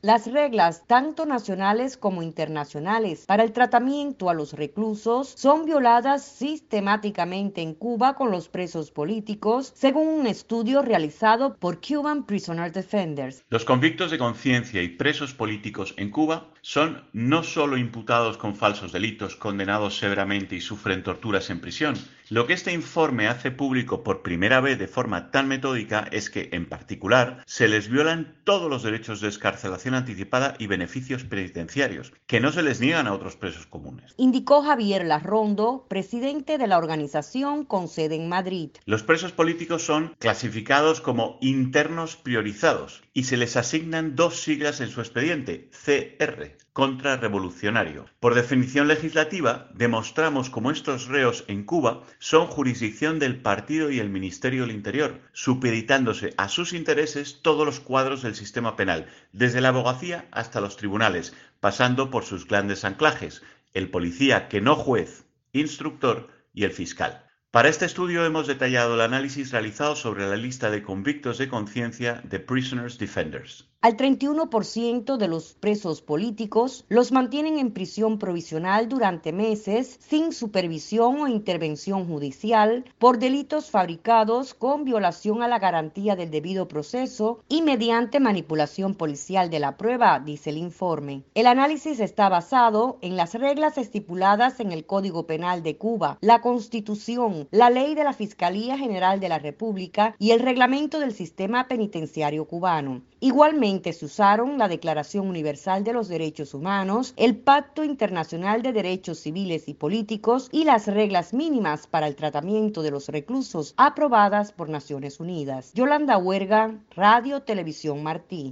Las reglas, tanto nacionales como internacionales, para el tratamiento a los reclusos son violadas sistemáticamente en Cuba con los presos políticos, según un estudio realizado por Cuban Prisoner Defenders. Los convictos de conciencia y presos políticos en Cuba son no solo imputados con falsos delitos, condenados severamente y sufren torturas en prisión. Lo que este informe hace público por primera vez de forma tan metódica es que, en particular, se les violan todos los derechos de excarcelación anticipada y beneficios penitenciarios, que no se les niegan a otros presos comunes. Indicó Javier Larrondo, presidente de la organización con sede en Madrid. Los presos políticos son clasificados como internos priorizados y se les asignan dos siglas en su expediente, CR, contrarrevolucionario. Por definición legislativa, demostramos cómo estos reos en Cuba son jurisdicción del partido y el Ministerio del Interior, supeditándose a sus intereses todos los cuadros del sistema penal, desde la abogacía hasta los tribunales, pasando por sus grandes anclajes, el policía que no juez, instructor y el fiscal. Para este estudio hemos detallado el análisis realizado sobre la lista de convictos de conciencia de Prisoners Defenders. Al 31% de los presos políticos los mantienen en prisión provisional durante meses sin supervisión o intervención judicial por delitos fabricados con violación a la garantía del debido proceso y mediante manipulación policial de la prueba, dice el informe. El análisis está basado en las reglas estipuladas en el Código Penal de Cuba, la Constitución, la Ley de la Fiscalía General de la República y el Reglamento del Sistema Penitenciario Cubano. Igualmente se usaron la Declaración Universal de los Derechos Humanos, el Pacto Internacional de Derechos Civiles y Políticos y las reglas mínimas para el tratamiento de los reclusos aprobadas por Naciones Unidas. Yolanda Huerga, Radio Televisión Martí.